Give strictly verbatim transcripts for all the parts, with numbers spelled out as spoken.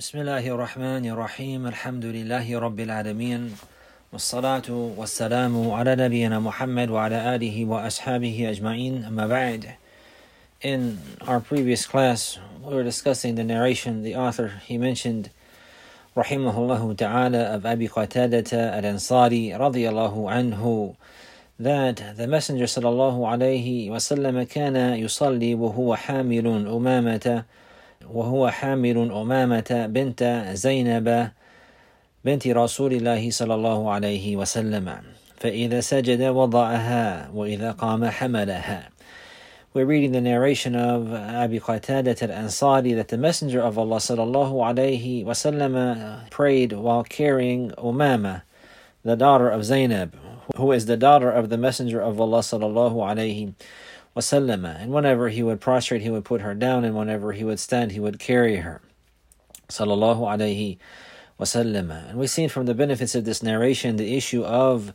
بسم الله الرحمن الرحيم الحمد لله رب العالمين والصلاة والسلام على نبينا محمد وعلى آله وأصحابه أجمعين أما بعد. In our previous class, we were discussing the narration. The author, he mentioned rahimahullah ta'ala of Abi Qatadata al-Ansari radiyallahu anhu that the Messenger sallallahu alayhi wa sallam kana yusalli wa huwa hamilun umamata وهو حامل أمامة بنت زينب بنت رسول الله صلى الله عليه وسلم فإذا سجد وضعها وإذا قام حملها. We're reading the narration of Abi Qatadah al-Ansari that the Messenger of Allah sallallahu alayhi wasallam prayed while carrying Umama, the daughter of Zainab, who is the daughter of the Messenger of Allah sallallahu alayhi wasallam. And whenever he would prostrate, he would put her down, and whenever he would stand, he would carry her. Sallallahu alayhi wasallam. And we've seen from the benefits of this narration the issue of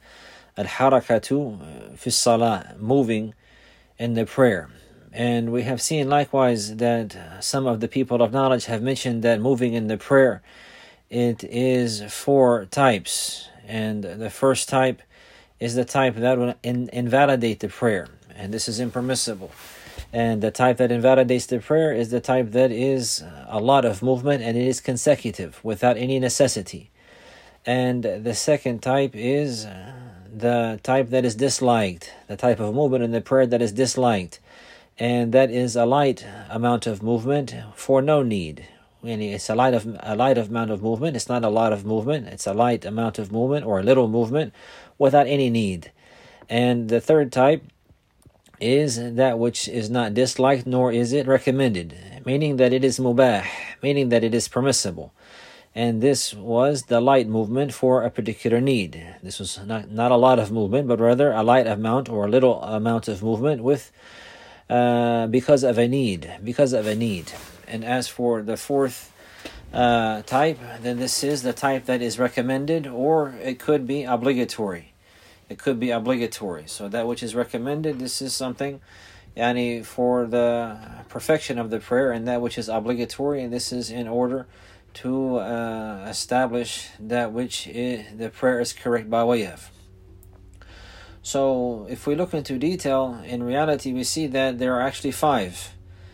al-harakatu fi salah, moving in the prayer. And we have seen likewise that some of the people of knowledge have mentioned that moving in the prayer, it is four types. And the first type is the type that will in, invalidate the prayer, and this is impermissible. And the type that invalidates the prayer is the type that is a lot of movement and it is consecutive without any necessity. And the second type is the type that is disliked, the type of movement in the prayer that is disliked, and that is a light amount of movement for no need. It's a light of a light amount of movement. It's not a lot of movement. It's a light amount of movement or a little movement without any need. And the third type is that which is not disliked nor is it recommended, meaning that it is mubah, meaning that it is permissible. And this was the light movement for a particular need. This was not, not a lot of movement, but rather a light amount or a little amount of movement with uh, because of a need, because of a need. And as for the fourth uh, type, then this is the type that is recommended, or it could be obligatory. It could be obligatory. So that which is recommended, this is something yani, for the perfection of the prayer, and that which is obligatory, and this is in order to uh, establish that which is, the prayer is correct by way of. So if we look into detail, in reality we see that there are actually five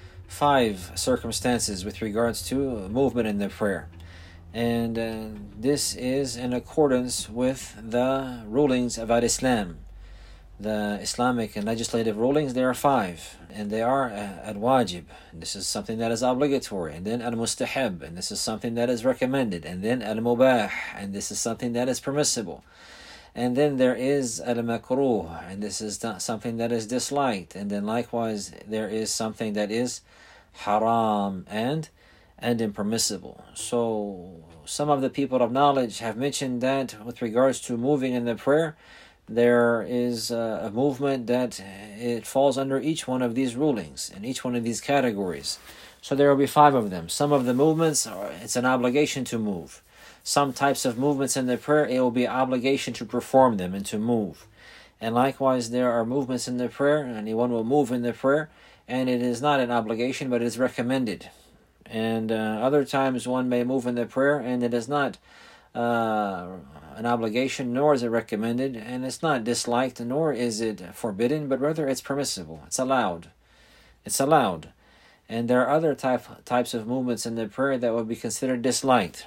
five circumstances with regards to movement in the prayer. And uh, this is in accordance with the rulings of Al-Islam. The Islamic and legislative rulings, there are five. And they are uh, Al-Wajib, this is something that is obligatory. And then Al-Mustahab, and this is something that is recommended. And then Al-Mubah, and this is something that is permissible. And then there is Al-Makruh, and this is not something that is disliked. And then likewise there is something that is haram and and impermissible. So some of the people of knowledge have mentioned that with regards to moving in the prayer, there is a, a movement that it falls under each one of these rulings and each one of these categories. So there will be five of them. Some of the movements, are, it's an obligation to move. Some types of movements in the prayer, it will be an obligation to perform them and to move. And likewise, there are movements in the prayer, and anyone will move in the prayer, and it is not an obligation, but it is recommended. And uh, other times one may move in the prayer and it is not uh, an obligation, nor is it recommended, and it's not disliked, nor is it forbidden, but rather it's permissible. It's allowed. It's allowed. And there are other type, types of movements in the prayer that would be considered disliked.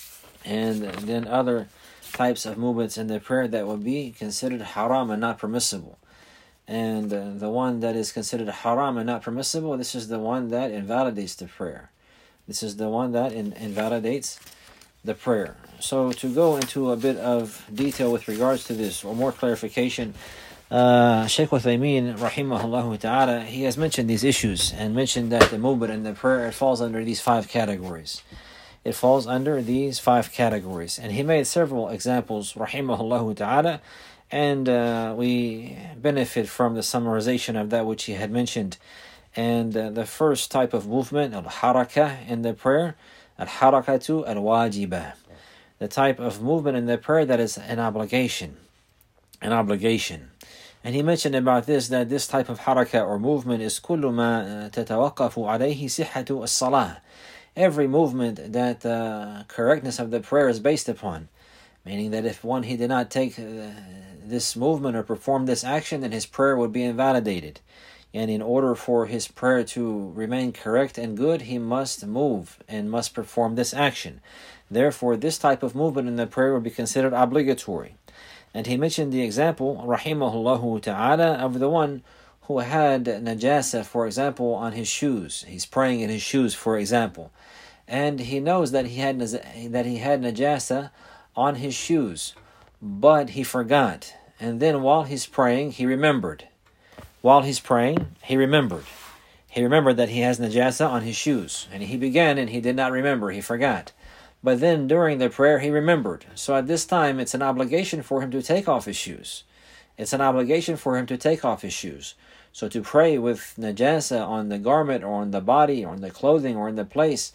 And then other types of movements in the prayer that would be considered haram and not permissible. And uh, the one that is considered haram and not permissible, this is the one that invalidates the prayer. This is the one that in, invalidates the prayer. So to go into a bit of detail with regards to this, or more clarification, uh, Shaykh Uthaymeen, rahimahullah ta'ala, he has mentioned these issues and mentioned that the movement in the prayer, it falls under these five categories. It falls under these five categories. And he made several examples, rahimahullah ta'ala, and uh, we benefit from the summarization of that which he had mentioned. And uh, the first type of movement, al-harakah in the prayer, al-harakatu al-wajibah, the type of movement in the prayer that is an obligation, an obligation. And he mentioned about this, that this type of harakah or movement is كل ما تتوقف عليه صحة الصلاة. every movement that the uh, correctness of the prayer is based upon. Meaning that if one, he did not take uh, this movement or perform this action, then his prayer would be invalidated. And in order for his prayer to remain correct and good, he must move and must perform this action. Therefore, this type of movement in the prayer would be considered obligatory. And he mentioned the example, rahimahullahu ta'ala, of the one who had najasa, for example, on his shoes. He's praying in his shoes, for example. And he knows that he had that he had najasa on his shoes, but he forgot. And then while he's praying, he remembered. While he's praying, he remembered. He remembered that he has najasa on his shoes. And he began and he did not remember, he forgot. But then during the prayer, he remembered. So at this time, it's an obligation for him to take off his shoes. It's an obligation for him to take off his shoes. So to pray with najasa on the garment or on the body or on the clothing or in the place,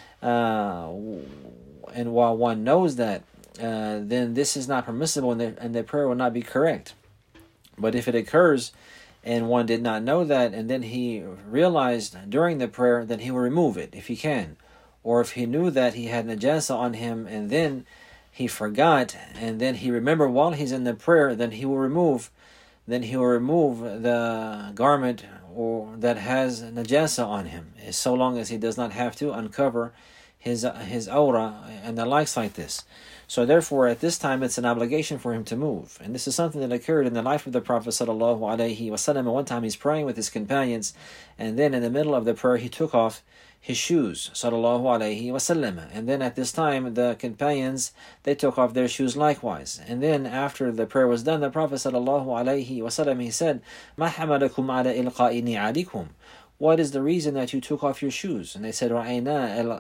uh, and while one knows that, uh, then this is not permissible and the, and the prayer will not be correct. But if it occurs and one did not know that, and then he realized during the prayer, then he will remove it if he can. Or if he knew that he had najasa on him and then he forgot and then he remembered while he's in the prayer, then he will remove then he will remove the garment or that has najasa on him, so long as he does not have to uncover his his aura and the likes like this. So therefore, at this time, it's an obligation for him to move. And this is something that occurred in the life of the Prophet sallallahu alaihi wasallam. One time he's praying with his companions, and then in the middle of the prayer, he took off his shoes, sallallahu alaihi wasallam. And then at this time, the companions, they took off their shoes likewise. And then after the prayer was done, the Prophet sallallahu alaihi wasallam, he said, "Ma hamalakum ala ilqa'i ni'alikum?" What is the reason that you took off your shoes? And they said, رَأَيْنَاكَ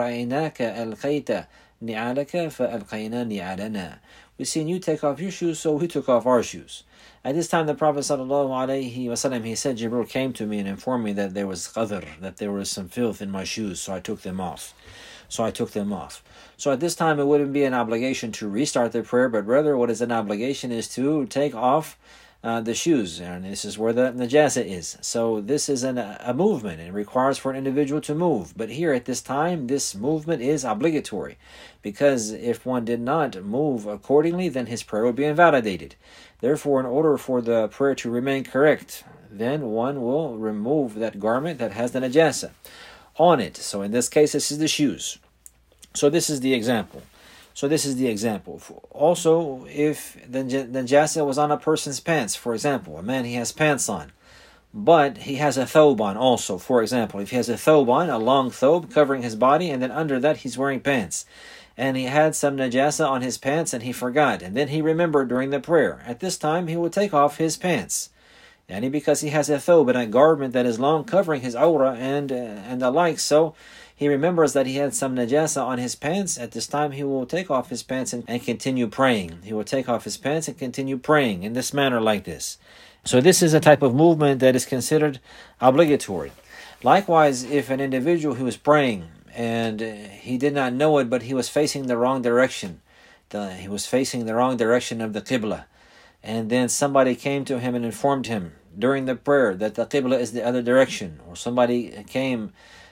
أَلْقَيْتَ نِعَالَكَ فَأَلْقَيْنَا نِعَالَنَا. We seen you take off your shoes, so we took off our shoes. At this time, the Prophet sallallahu alaihi wasallam, he said, Jibril came to me and informed me that there was qadr, that there was some filth in my shoes, so I took them off. So I took them off. So at this time, it wouldn't be an obligation to restart the prayer, but rather what is an obligation is to take off Uh, the shoes, and this is where the najasa is. So this is an, a movement, and it requires for an individual to move. But here at this time, this movement is obligatory, because if one did not move accordingly, then his prayer would be invalidated. Therefore, in order for the prayer to remain correct, then one will remove that garment that has the najasa on it. So in this case, this is the shoes. So this is the example. So this is the example. Also, if the najasa was on a person's pants, for example, a man, he has pants on, but he has a thobe on also, for example. If he has a thobe on, a long thobe covering his body, and then under that he's wearing pants, and he had some najasa on his pants and he forgot, and then he remembered during the prayer. At this time, he will take off his pants. And because he has a thobe and a garment that is long covering his aura and, uh, and the like, so he remembers that he had some najasa on his pants. At this time, he will take off his pants and, and continue praying. He will take off his pants and continue praying in this manner like this. So this is a type of movement that is considered obligatory. Likewise, if an individual who was praying and he did not know it, but he was facing the wrong direction, the, he was facing the wrong direction of the qibla, and then somebody came to him and informed him during the prayer that the qibla is the other direction, or somebody came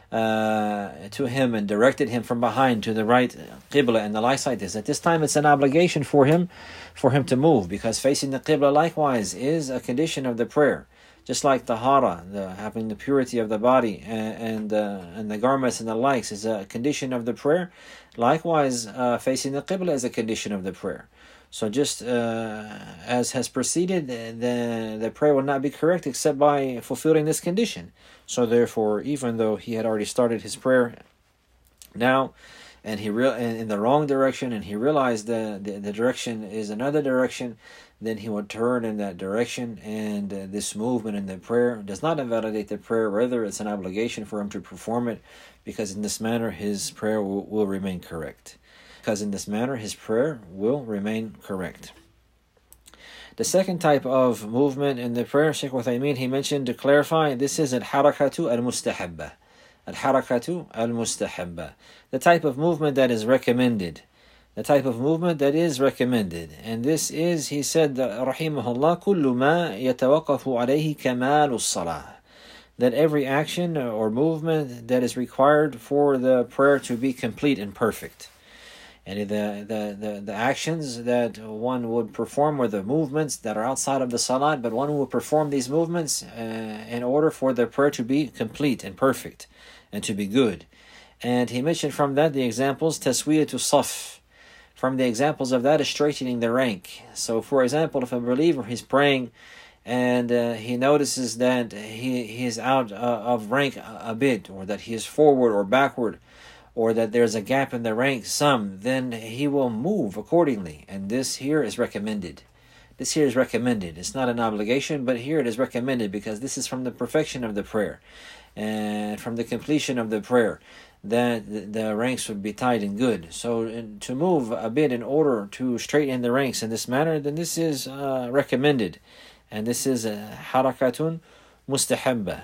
Uh, to him and directed him from behind to the right qibla and the likes like this. At this time, it's an obligation for him for him to move, because facing the qibla likewise is a condition of the prayer. Just like tahara, the having the purity of the body and and, uh, and the garments and the likes is a condition of the prayer. Likewise, uh, facing the qibla is a condition of the prayer. So just uh, as has preceded, the, the prayer will not be correct except by fulfilling this condition. So therefore, even though he had already started his prayer now, and he real in the wrong direction, and he realized the, the, the direction is another direction, then he will turn in that direction, and uh, this movement in the prayer does not invalidate the prayer. Rather, it's an obligation for him to perform it, because in this manner his prayer will, will remain correct. Because in this manner his prayer will remain correct. The second type of movement in the prayer, Shaykh Uthaymeen, he mentioned to clarify, this is al-harakatu al-mustahabba. Al-harakatu al-mustahabba. The type of movement that is recommended. The type of movement that is recommended. And this is, he said, rahimahullah, kullu ma yatawaqqafu alayhi kamalu as-salah. that every action or movement that is required for the prayer to be complete and perfect. And the, the, the, the actions that one would perform or the movements that are outside of the salat, but one would perform these movements uh, in order for the prayer to be complete and perfect and to be good. And he mentioned from that the examples, taswiyatu saf. From the examples of that is straightening the rank. So for example, if a believer is praying and uh, he notices that he, he is out uh, of rank a, a bit, or that he is forward or backward, or that there's a gap in the rank some, then he will move accordingly. And this here is recommended. This here is recommended. It's not an obligation, but here it is recommended because this is from the perfection of the prayer and from the completion of the prayer, that the, the ranks would be tight and good. So in, to move a bit in order to straighten the ranks in this manner, then this is uh, recommended. And this is a harakatun mustahabba.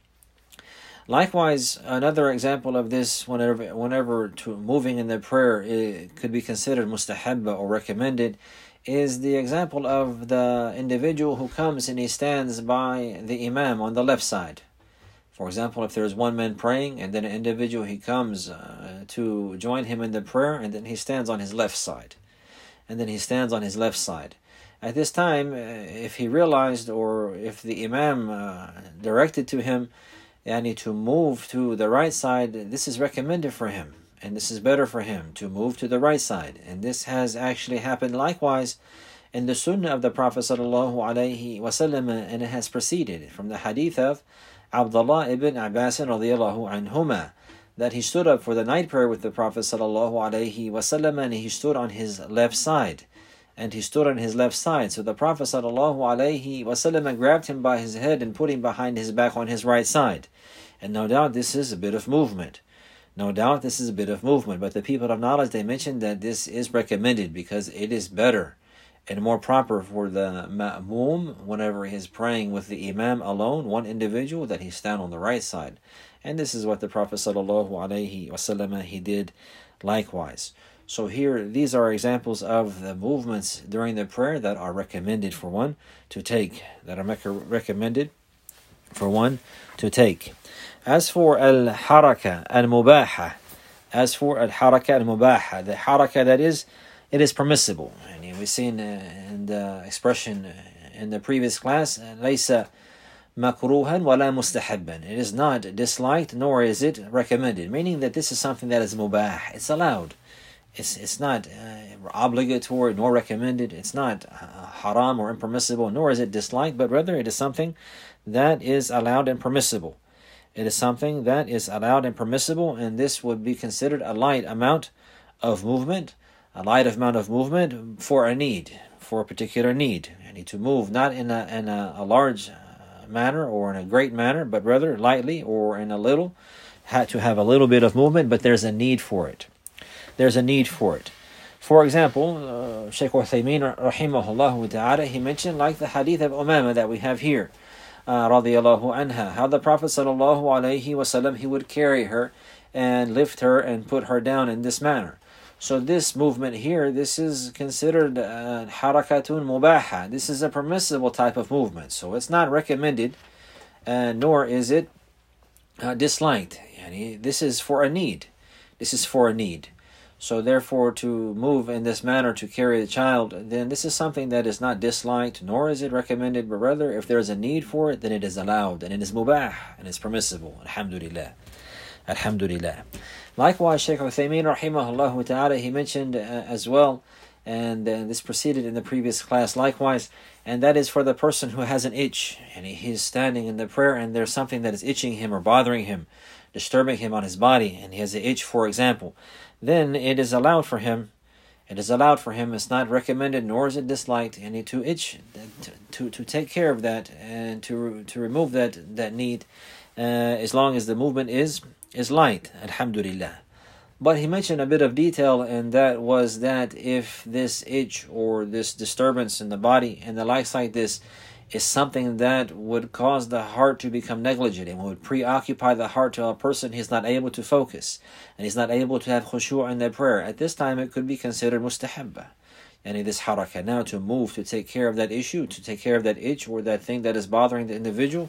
Likewise, another example of this, whenever whenever to moving in the prayer it could be considered mustahabba or recommended, is the example of the individual who comes and he stands by the imam on the left side. For example, if there is one man praying and then an individual, he comes uh, to join him in the prayer, and then he stands on his left side. And then he stands on his left side. At this time, uh, if he realized, or if the imam uh, directed to him, Yani to move to the right side, this is recommended for him, and this is better for him to move to the right side. And this has actually happened likewise in the sunnah of the Prophet sallallahu alaihi wasallam, and it has proceeded from the hadith of Abdullah ibn Abbas radiyallahu anhuma, that he stood up for the night prayer with the Prophet sallallahu alaihi wasallam, and he stood on his left side. And he stood on his left side. So the Prophet sallallahu alaihi wasallam grabbed him by his head and put him behind his back on his right side. And no doubt this is a bit of movement. No doubt this is a bit of movement. But the people of knowledge, they mentioned that this is recommended because it is better and more proper for the ma'moom whenever he is praying with the imam alone, one individual, that he stand on the right side. And this is what the Prophet sallallahu alaihi wasallam he did likewise. So here, these are examples of the movements during the prayer that are recommended for one to take, that are recommended for one to take. As for al-haraka al-mubaha, as for al-haraka al-mubaha, the haraka that is, it is permissible. And we've seen uh, in the expression in the previous class, laysa makruhan wala mustahabban. It is not disliked, nor is it recommended, meaning that this is something that is mubah. It's allowed. It's it's not uh, obligatory nor recommended. It's not uh, haram or impermissible, nor is it disliked, but rather it is something that is allowed and permissible. It is something that is allowed and permissible, and this would be considered a light amount of movement, a light amount of movement for a need, for a particular need. You need to move not in a in a, a large manner or in a great manner, but rather lightly or in a little, had to have a little bit of movement, but there's a need for it. There's a need for it. For example, uh, Shaykh Uthaymeen rahimahullah ta'ala, he mentioned like the hadith of Umama that we have here, uh, radiyallahu anha, how the Prophet sallallahu alayhi wasallam, he would carry her and lift her and put her down in this manner. So this movement here, this is considered uh, harakatun mubaha. This is a permissible type of movement. So it's not recommended, uh, nor is it uh, disliked. Yani, this is for a need. This is for a need. So therefore, to move in this manner to carry the child, then this is something that is not disliked, nor is it recommended, but rather if there is a need for it, then it is allowed, and it is mubah, and it's permissible. Alhamdulillah. Alhamdulillah. Likewise, Shaykh Uthaymeen rahimahullah ta'ala, he mentioned uh, as well, and uh, this proceeded in the previous class likewise, and that is for the person who has an itch, and he, he's standing in the prayer, and there's something that is itching him or bothering him, disturbing him on his body, and he has an itch, for example. Then it is allowed for him, it is allowed for him, it's not recommended, nor is it disliked, and to itch, to, to, to take care of that, and to to remove that, that need, uh, as long as the movement is, is light, alhamdulillah. But he mentioned a bit of detail, and that was that if this itch or this disturbance in the body and the likes like this is something that would cause the heart to become negligent and would preoccupy the heart to a person, he's not able to focus and he's not able to have khushu' in their prayer. At this time, it could be considered mustahabba. And it is haraka now to move, to take care of that issue, to take care of that itch or that thing that is bothering the individual.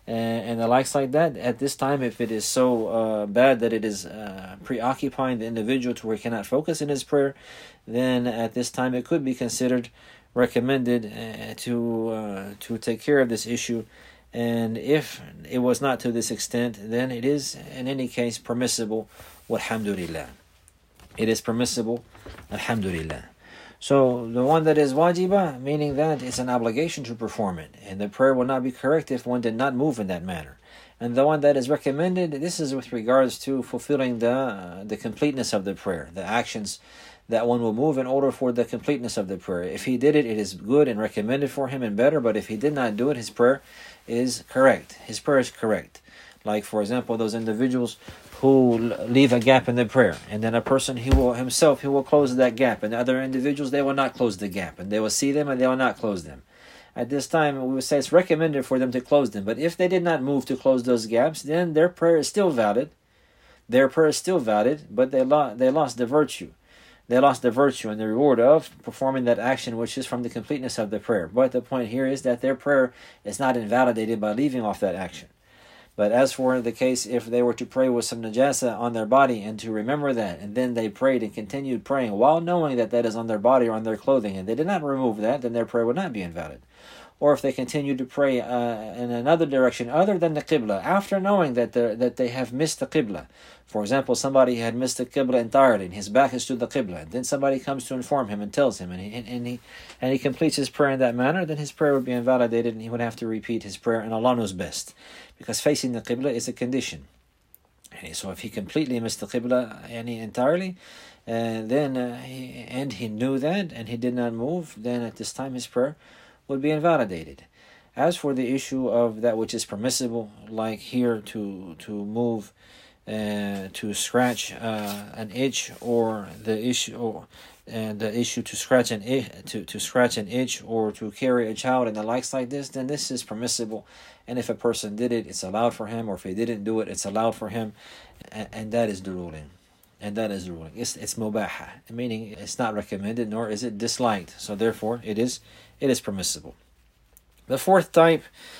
and the likes like that. At this time, if it is so uh, bad that it is uh, preoccupying the individual to where he cannot focus in his prayer, then at this time it could be considered recommended uh, to uh, to take care of this issue. And if it was not to this extent, then it is in any case permissible. Walhamdulillah, it is permissible. Alhamdulillah. So the one that is wajibah, meaning that it's an obligation to perform it, and the prayer will not be correct if one did not move in that manner. And the one that is recommended, this is with regards to fulfilling the uh, the completeness of the prayer, the actions that one will move in order for the completeness of the prayer. If he did it, it is good and recommended for him and better, but if he did not do it, his prayer is correct. His prayer is correct. Like, for example, those individuals who leave a gap in the prayer, and then a person, he will himself, he will close that gap, and the other individuals, they will not close the gap, and they will see them and they will not close them. At this time, we would say it's recommended for them to close them, but if they did not move to close those gaps, then their prayer is still valid. Their prayer is still valid, but they, lo- they lost the virtue. They lost the virtue and the reward of performing that action, which is from the completeness of the prayer. But the point here is that their prayer is not invalidated by leaving off that action. But as for the case, if they were to pray with some najasa on their body and to remember that, and then they prayed and continued praying while knowing that that is on their body or on their clothing, and they did not remove that, then their prayer would not be invalid. Or if they continued to pray uh, in another direction other than the qibla, after knowing that that they have missed the qibla. For example, somebody had missed the qibla entirely, and his back is to the qibla, and then somebody comes to inform him and tells him, and he, and he and he completes his prayer in that manner, then his prayer would be invalidated, and he would have to repeat his prayer, and Allah knows best. Because facing the qibla is a condition. So if he completely missed the qibla entirely, uh, then uh, he, and he knew that, and he did not move, then at this time his prayer would be invalidated. As for the issue of that which is permissible, like here to to move, uh, to scratch uh, an itch, or the issue, or and the issue to scratch an itch, to to scratch an itch, or to carry a child and the likes like this, then this is permissible. And if a person did it, it's allowed for him, or if he didn't do it, it's allowed for him, and, and that is the ruling. And that is the ruling. It's it's mubaha, meaning it's not recommended, nor is it disliked. So therefore, it is it is permissible. The fourth type,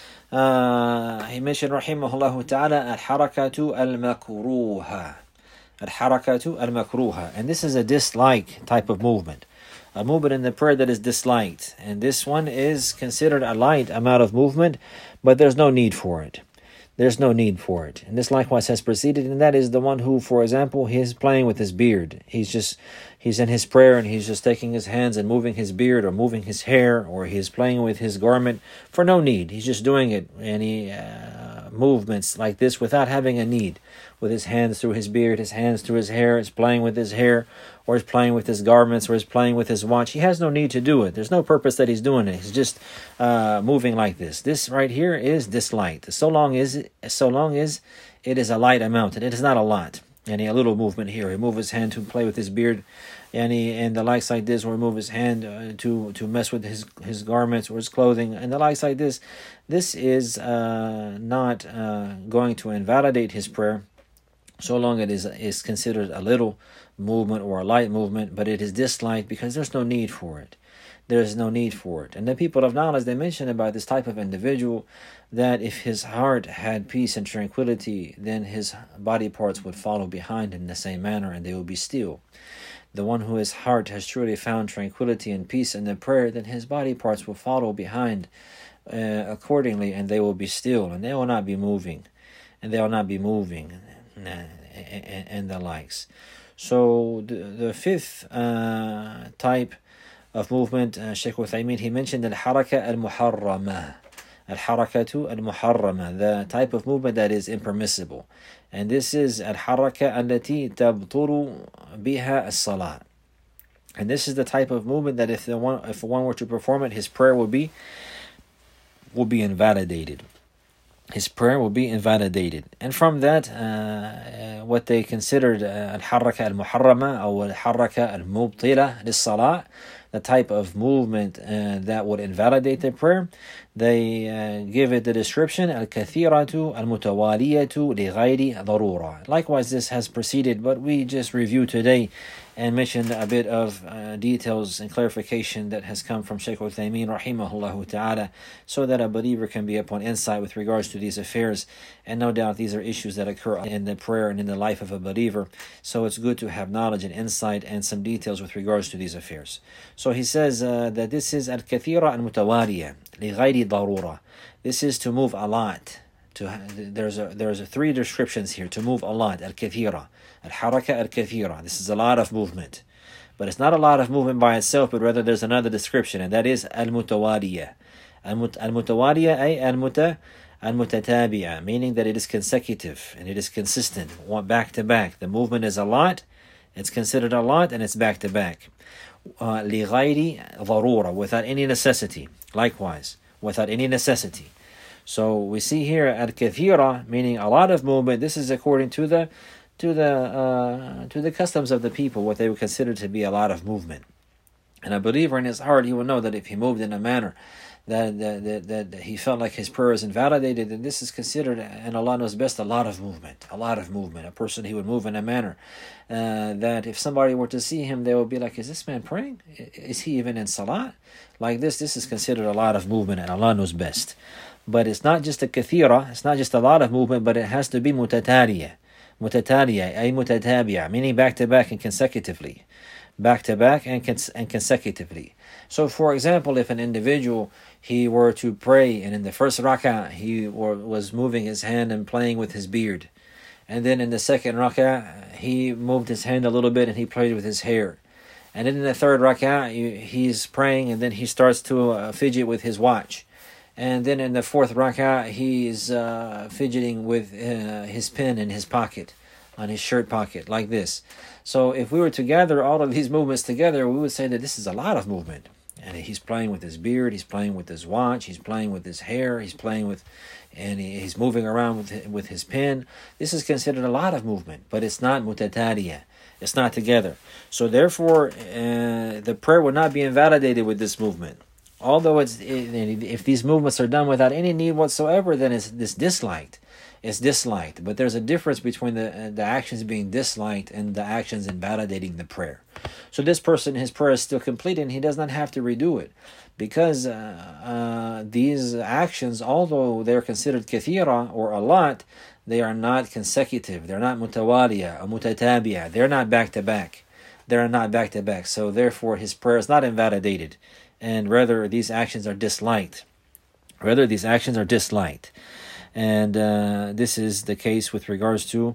uh, he mentioned, rahimahullah ta'ala, al-harakatu al-makruha. Al-harakatu al-makruha. And this is a dislike type of movement. A movement in the prayer that is disliked. And this one is considered a light amount of movement, but there's no need for it. There's no need for it. And this likewise has proceeded, and that is the one who, for example, he is playing with his beard. He's just, he's in his prayer and he's just taking his hands and moving his beard or moving his hair, or he's playing with his garment for no need. He's just doing it, any uh, movements like this without having a need. With his hands through his beard, his hands through his hair, he's playing with his hair, or he's playing with his garments, or he's playing with his watch. He has no need to do it. There's no purpose that he's doing it. He's just uh, moving like this. This right here is disliked. So long as it, so long as it is a light amount, and it is not a lot. And a little movement here. He move his hand to play with his beard, and he and the likes like this, or move his hand uh, to to mess with his his garments or his clothing, and the likes like this. This is uh, not uh, going to invalidate his prayer, so long it is is considered a little movement or a light movement, but it is disliked because there's no need for it. There's no need for it. And the people of knowledge, they mention about this type of individual that if his heart had peace and tranquility, then his body parts would follow behind in the same manner, and they will be still. The one whose heart has truly found tranquility and peace in the prayer, then his body parts will follow behind uh, accordingly, and they will be still, and they will not be moving, and they will not be moving, and, and, and the likes. So the, the fifth uh, type of movement, uh, Shaykh Uthaymin, he mentioned al-haraka al-muharrama. Al-harakatu al-muharrama, the type of movement that is impermissible. And this is al-haraka allati tabturu biha as-salat. And this is the type of movement that if the one if one were to perform it, his prayer will be will be invalidated. His prayer will be invalidated. And from that, uh, uh, what they considered uh, al-haraka al-muharrama or al-haraka al-mubtila lis-salat, the type of movement uh, that would invalidate their prayer, they uh, give it the description al-kathiratu al-mutawaliyatu li-ghayri darura. Likewise, this has preceded, but we just reviewed today and mentioned a bit of uh, details and clarification that has come from Shaykh Uthaymeen rahimahullah ta'ala, so that a believer can be upon insight with regards to these affairs. And no doubt these are issues that occur in the prayer and in the life of a believer, so it's good to have knowledge and insight and some details with regards to these affairs. So he says uh, that this is al-kathira al-mutawaliya li ghayri darura. This is to move a lot. To, there's a there's a three descriptions here: to move a lot, al-kathira, al-haraka al-kathira. This is a lot of movement, but it's not a lot of movement by itself, but rather there's another description, and that is al-mutawaliya. Al-mutawaliya ay al-muta al-mutatabi'a, meaning that it is consecutive and it is consistent, back to back. The movement is a lot, it's considered a lot, and it's back to back. Uh, li ghayri darura, without any necessity. Likewise, without any necessity. So we see here al-kathira, meaning a lot of movement. This is according to the to the uh, to the customs of the people, what they would consider to be a lot of movement. And a believer in his heart, he will know that if he moved in a manner that that, that, that he felt like his prayer is invalidated, then this is considered, and Allah knows best, a lot of movement. A lot of movement. A person, he would move in a manner uh, that if somebody were to see him, they would be like, is this man praying? Is he even in salat? Like this, this is considered a lot of movement, and Allah knows best. But it's not just a kathira, it's not just a lot of movement, but it has to be mutataliya. Mutataliya, ay mutatabiya, meaning back to back and consecutively. Back to back and cons- and consecutively. So for example, if an individual, he were to pray, and in the first rak'ah, he were, was moving his hand and playing with his beard. And then in the second rak'ah, he moved his hand a little bit and he played with his hair. And then in the third rak'ah, he's praying and then he starts to uh, fidget with his watch. And then in the fourth rak'ah, he's uh, fidgeting with uh, his pen in his pocket, on his shirt pocket, like this. So if we were to gather all of these movements together, we would say that this is a lot of movement. And he's playing with his beard, he's playing with his watch, he's playing with his hair, he's playing with, and he, he's moving around with with his pen. This is considered a lot of movement, but it's not mutataliya. It's not together. So therefore, uh, the prayer would not be invalidated with this movement. Although it's if these movements are done without any need whatsoever, then it's, it's disliked. It's disliked. But there's a difference between the the actions being disliked and the actions invalidating the prayer. So this person, his prayer is still complete, and he does not have to redo it, because uh, uh, these actions, although they're considered kathira or a lot, they are not consecutive. They're not mutawaliya or mutatabiya. They're not back to back. They're not back to back. So therefore, his prayer is not invalidated. And rather, these actions are disliked. Rather, these actions are disliked. And uh, this is the case with regards to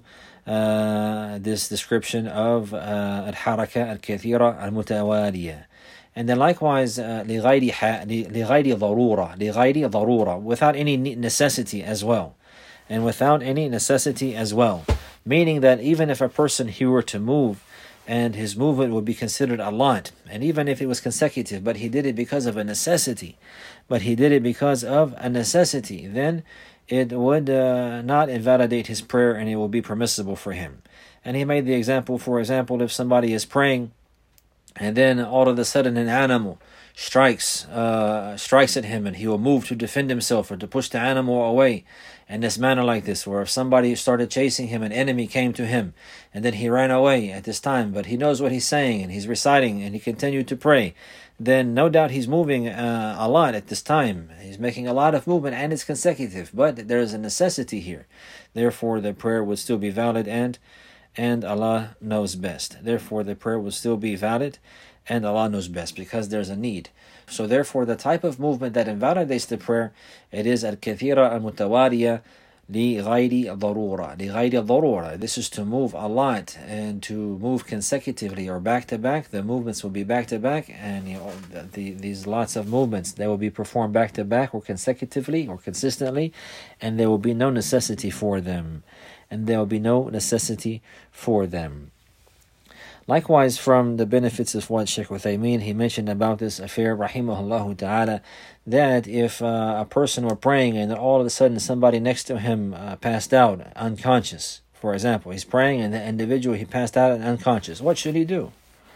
uh, this description of uh, al-haraka al-kathira al-mutawaliya. And then likewise, لِغَيْرِ ضَرُورَةٍ لِغَيْرِ ضَرُورَةٍ, without any necessity as well. And without any necessity as well. Meaning that even if a person, he were to move, and his movement would be considered a lot, and even if it was consecutive, but he did it because of a necessity, but he did it because of a necessity, then it would uh, not invalidate his prayer, and it will be permissible for him. And he made the example, for example, if somebody is praying, and then all of a sudden an animal strikes uh, strikes at him, and he will move to defend himself or to push the animal away in this manner like this. Or if somebody started chasing him, an enemy came to him, and then he ran away at this time, but he knows what he's saying, and he's reciting, and he continued to pray, then no doubt he's moving uh, a lot at this time. He's making a lot of movement, and it's consecutive, but there is a necessity here. Therefore, the prayer would still be valid, and and Allah knows best. Therefore, the prayer would still be valid, and Allah knows best, because there's a need. So therefore, the type of movement that invalidates the prayer, it is al-kathira al-mutawaliya li ghayri darura. Li ghayri darura. This is to move a lot and to move consecutively or back to back. The movements will be back to back, and you know, the, the, these lots of movements, they will be performed back to back or consecutively or consistently, and there will be no necessity for them. And there will be no necessity for them. Likewise, from the benefits of what Shaykh Uthaymeen, he mentioned about this affair, rahimahullah ta'ala, that if uh, a person were praying and all of a sudden somebody next to him uh, passed out unconscious, for example, he's praying and the individual, he passed out and unconscious, what should he do?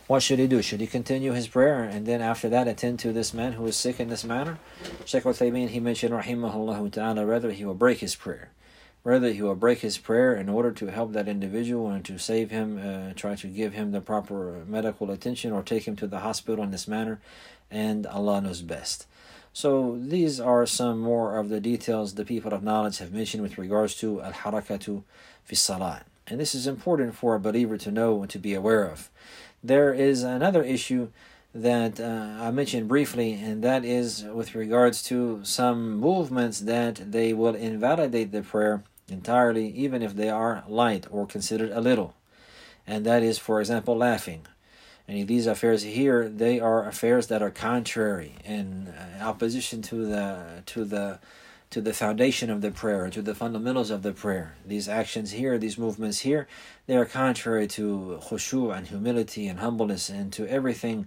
What should he do? Should he continue his prayer and then after that attend to this man who is sick in this manner? Shaykh Uthaymeen, he mentioned, rahimahullah ta'ala, rather he will break his prayer. Rather he will break his prayer in order to help that individual and to save him, uh, try to give him the proper medical attention or take him to the hospital in this manner, and Allah knows best. So these are some more of the details the people of knowledge have mentioned with regards to al-harakatu fi salat. And this is important for a believer to know and to be aware of. There is another issue that uh, I mentioned briefly, and that is with regards to some movements that they will invalidate the prayer entirely, even if they are light or considered a little. And that is, for example, laughing. And these affairs here, they are affairs that are contrary in opposition to the to the to the foundation of the prayer, to the fundamentals of the prayer. These actions here, these movements here, they are contrary to khushu' and humility and humbleness and to everything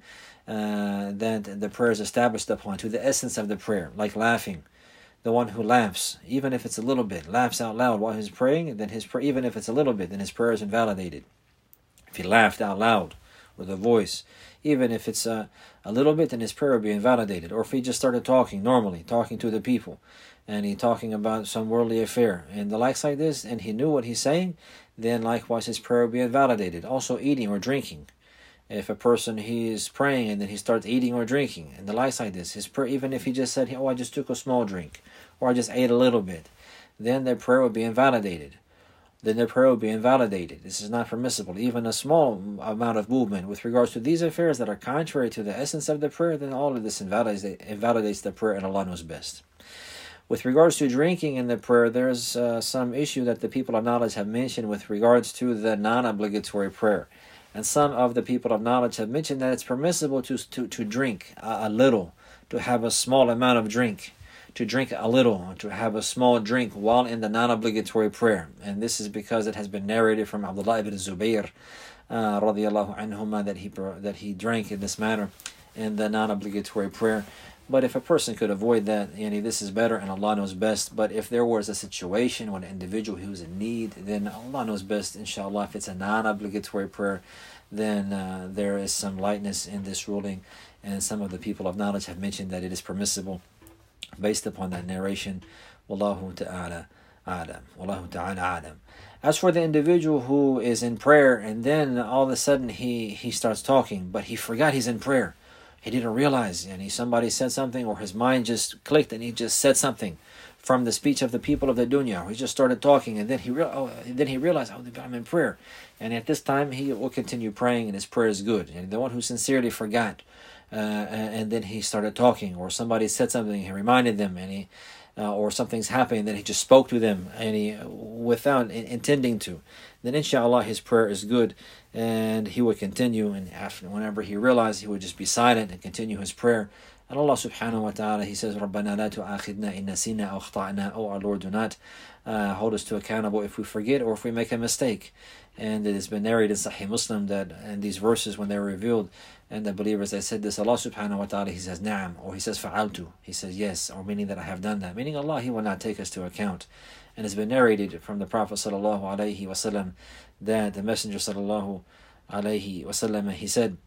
uh, that the prayer is established upon, to the essence of the prayer, like laughing. The one who laughs, even if it's a little bit, laughs out loud while he's praying, then his prayer, even if it's a little bit, then his prayer is invalidated. If he laughed out loud with a voice, even if it's a, a little bit, then his prayer will be invalidated. Or if he just started talking normally, talking to the people, and he talking about some worldly affair and the likes like this, and he knew what he's saying, then likewise his prayer will be invalidated. Also eating or drinking. If a person, he is praying and then he starts eating or drinking and the likes like this, his prayer, even if he just said, oh, I just took a small drink or I just ate a little bit, then their prayer will be invalidated. Then their prayer will be invalidated. This is not permissible. Even a small amount of movement with regards to these affairs that are contrary to the essence of the prayer, then all of this invalidates, invalidates the prayer, and Allah knows best. With regards to drinking in the prayer, there's uh, some issue that the people of knowledge have mentioned with regards to the non-obligatory prayer. And some of the people of knowledge have mentioned that it's permissible to to, to drink a, a little, to have a small amount of drink, to drink a little, to have a small drink while in the non-obligatory prayer. And this is because it has been narrated from Abdullah ibn Zubayr, uh, radiallahu anhuma, that he, that he drank in this manner in the non-obligatory prayer. But if a person could avoid that, yani, this is better and Allah knows best. But if there was a situation when an individual who was in need, then Allah knows best, inshallah. If it's a non-obligatory prayer, then uh, there is some lightness in this ruling. And some of the people of knowledge have mentioned that it is permissible based upon that narration. Wallahu ta'ala a'lam. Wallahu ta'ala a'lam. As for the individual who is in prayer and then all of a sudden he, he starts talking, but he forgot he's in prayer. He didn't realize, and he, somebody said something, or his mind just clicked and he just said something from the speech of the people of the dunya. Or he just started talking, and then he re- oh, then he realized, oh, I'm in prayer. And at this time, he will continue praying, and his prayer is good. And the one who sincerely forgot, uh, and then he started talking, or somebody said something, he reminded them, and he, uh, or something's happening, then he just spoke to them, and he without in- intending to. Then inshallah his prayer is good, and he would continue, and after whenever he realized, he would just be silent and continue his prayer. And Allah subhanahu wa ta'ala, he says, رَبَّنَا لَا تُؤَاخِذْنَا إِن نَسِينَا أَوْ أَخْطَأْنَا. Oh, our Lord, do not uh, hold us to accountable if we forget or if we make a mistake. And it has been narrated in Sahih Muslim that in these verses, when they were revealed, and the believers, they said this, Allah subhanahu wa ta'ala, he says, na'am, or he says, fa'altu, he says, yes, or meaning that I have done that. Meaning Allah, he will not take us to account. And it's been narrated from the Prophet sallallahu alaihi wasallam that the Messenger sallallahu alaihi wasallam, he said,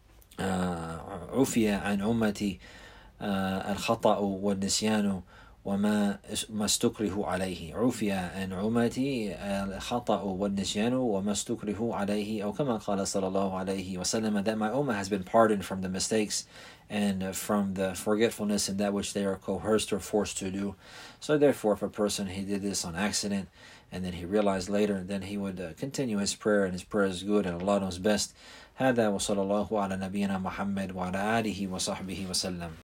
عُفِيَ عَنْ أُمَّتِي الْخَطَأُ وَالنِّسْيَانُ وما ما استكره عليه. عُفِيَ عن أمتي الخطأ والنسيان وما استكره عليه. أو كما قال صلى الله عليه وسلم, that my ummah has been pardoned from the mistakes and from the forgetfulness and that which they are coerced or forced to do. So therefore, if a person, he did this on accident and then he realized later, then he would uh, continue his prayer, and his prayer is good and Allah knows best. هذا وصلى الله على نبينا محمد وعلى آله وصحبه وسلم.